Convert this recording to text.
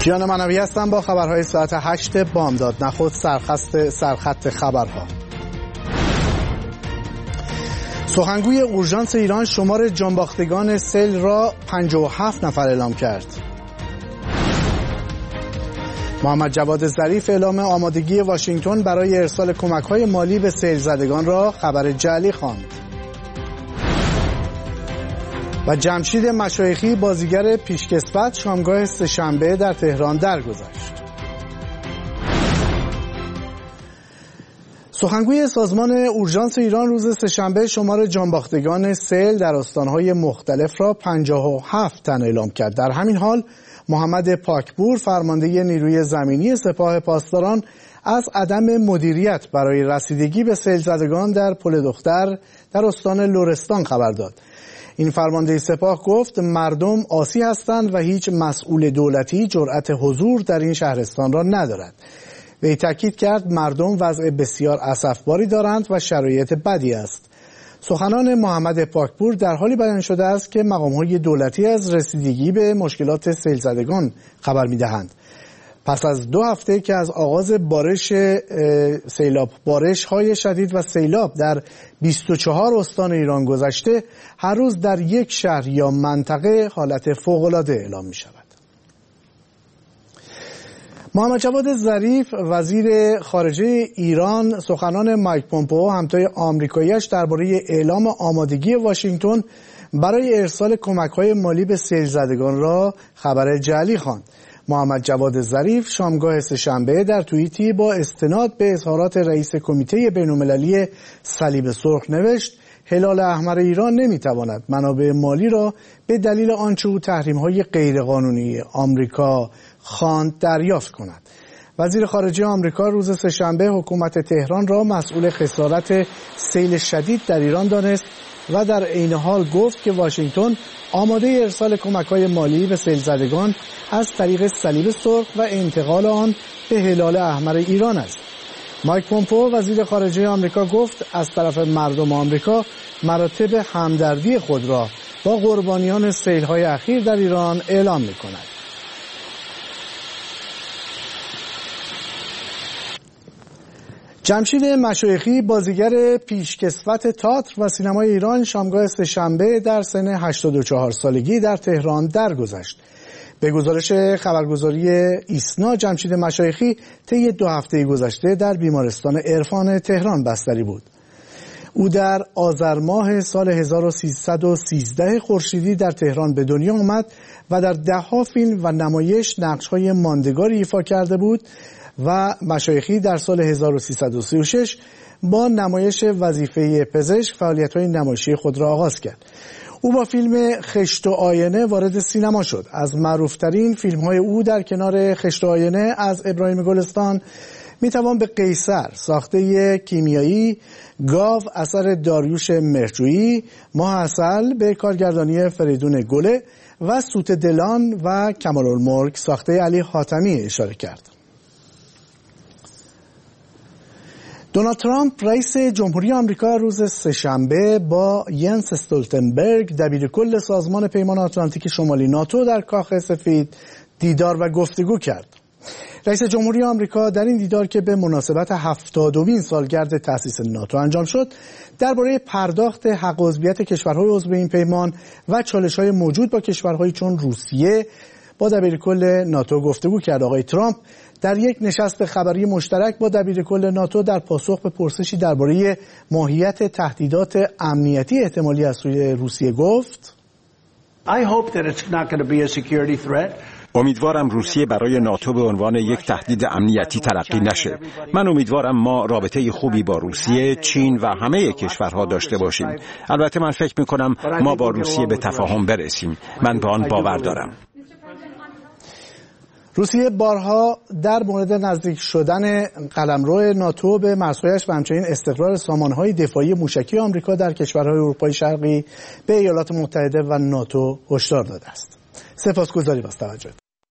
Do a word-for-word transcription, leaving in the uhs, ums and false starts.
کیان منوی هستم با خبرهای ساعت هشت بامداد. نخست سرخط سرخط خبرها. سخنگوی اورژانس ایران شمار جانباختگان سیل را پنجاه و هفت نفر اعلام کرد. محمد جواد ظریف اعلام آمادگی واشنگتن برای ارسال کمک‌های مالی به سیل زدگان را خبر جعلی خواند. و جمشید مشایخی بازیگر پیشکسوت شامگاه سه‌شنبه در تهران درگذشت. سخنگوی سازمان اورژانس ایران روز سه‌شنبه شمار جانباختگان سیل در استان‌های مختلف را پنجاه و هفت تن اعلام کرد. در همین حال محمد پاکپور فرمانده نیروی زمینی سپاه پاسداران از عدم مدیریت برای رسیدگی به سیل زدگان در پل دختر در استان لرستان خبر داد. این فرمانده سپاه گفت مردم عاصی هستند و هیچ مسئول دولتی جرأت حضور در این شهرستان را ندارد. وی تاکید کرد مردم وضع بسیار اسفباری دارند و شرایط بدی است. سخنان محمد پاکپور در حالی بیان شده است که مقام‌های دولتی از رسیدگی به مشکلات سیل زدگان خبر می‌دهند. پس از دو هفته که از آغاز بارش سیلاب بارش‌های شدید و سیلاب در بیست و چهار استان ایران گذشته، هر روز در یک شهر یا منطقه حالت فوق‌العاده اعلام می‌شود. محمد جواد ظریف وزیر خارجه ایران سخنان مایک پومپئو همتای آمریکایی‌اش درباره اعلام آمادگی واشنگتن برای ارسال کمک‌های مالی به سیل زدگان را خبر جعلی خواند. محمد جواد ظریف شامگاه سه‌شنبه در توییتی با استناد به اظهارات رئیس کمیته بین‌المللی صلیب سرخ نوشت: هلال احمر ایران نمیتواند منابع مالی را به دلیل آنچه او تحریم‌های غیرقانونی آمریکا خواند دریافت کند. وزیر خارجه آمریکا روز سه‌شنبه حکومت تهران را مسئول خسارت سیل شدید در ایران دانست و در عین حال گفت که واشنگتن آماده ارسال کمک‌های مالی به سیل زدگان از طریق صلیب سرخ و انتقال آن به هلال احمر ایران است. مایک پومپئو وزیر خارجه آمریکا گفت از طرف مردم آمریکا مراتب همدردی خود را با قربانیان سیل‌های اخیر در ایران اعلام می‌کند. جمشید مشایخی بازیگر پیشکسوت تئاتر و سینمای ایران شامگاه سه‌شنبه در سن هشتاد و چهار سالگی در تهران درگذشت. به گزارش خبرگزاری ایسنا جمشید مشایخی طی دو هفته گذشته در بیمارستان عرفان تهران بستری بود. او در آذر ماه سال هزار و سیصد و سیزده خورشیدی در تهران به دنیا آمد و در ده‌ها فیلم و نمایش نقش‌های ماندگاری ایفا کرده بود و مشایخی در سال هزار و سیصد و سی و شش با نمایش وظیفه پزشک فعالیت‌های نمایشی خود را آغاز کرد. او با فیلم خشت و آینه وارد سینما شد. از معروفترین فیلم‌های او در کنار خشت و آینه از ابراهیم گلستان میتوان به قیصر ساخته کیمیایی، گاو اثر داریوش مهرجویی، ماه عسل به کارگردانی فریدون گله و سوت دلان و کمال‌الملک ساخته علی حاتمی اشاره کرد. دونالد ترامپ رئیس جمهوری آمریکا روز سه‌شنبه با ینس استولتنبرگ دبیرکل سازمان پیمان آتلانتیک شمالی ناتو در کاخ سفید دیدار و گفتگو کرد. رئیس جمهوری آمریکا در این دیدار که به مناسبت هفتادمین سالگرد تأسیس ناتو انجام شد، درباره پرداخت حق عضویت کشورهای عضو این پیمان و چالش‌های موجود با کشورهایی چون روسیه با دبیرکل ناتو گفتگو کرد. آقای ترامپ در یک نشست خبری مشترک با دبیرکل ناتو در پاسخ به پرسشی درباره ماهیت تهدیدات امنیتی احتمالی از سوی روسیه گفت: I hope that it's not going to be a security threat. امیدوارم روسیه برای ناتو به عنوان یک تهدید امنیتی تلقی نشه. من امیدوارم ما رابطه خوبی با روسیه، چین و همه کشورها داشته باشیم. البته من فکر می‌کنم ما با روسیه به تفاهم برسیم. من به آن باور دارم. روسیه بارها در مورد نزدیک شدن قلمرو ناتو به مرزهایش و همچنین استقرار سامانه‌های دفاعی موشکی آمریکا در کشورهای اروپای شرقی به ایالات متحده و ناتو هشدار داده است. سپاسگزاریم از توجهتان.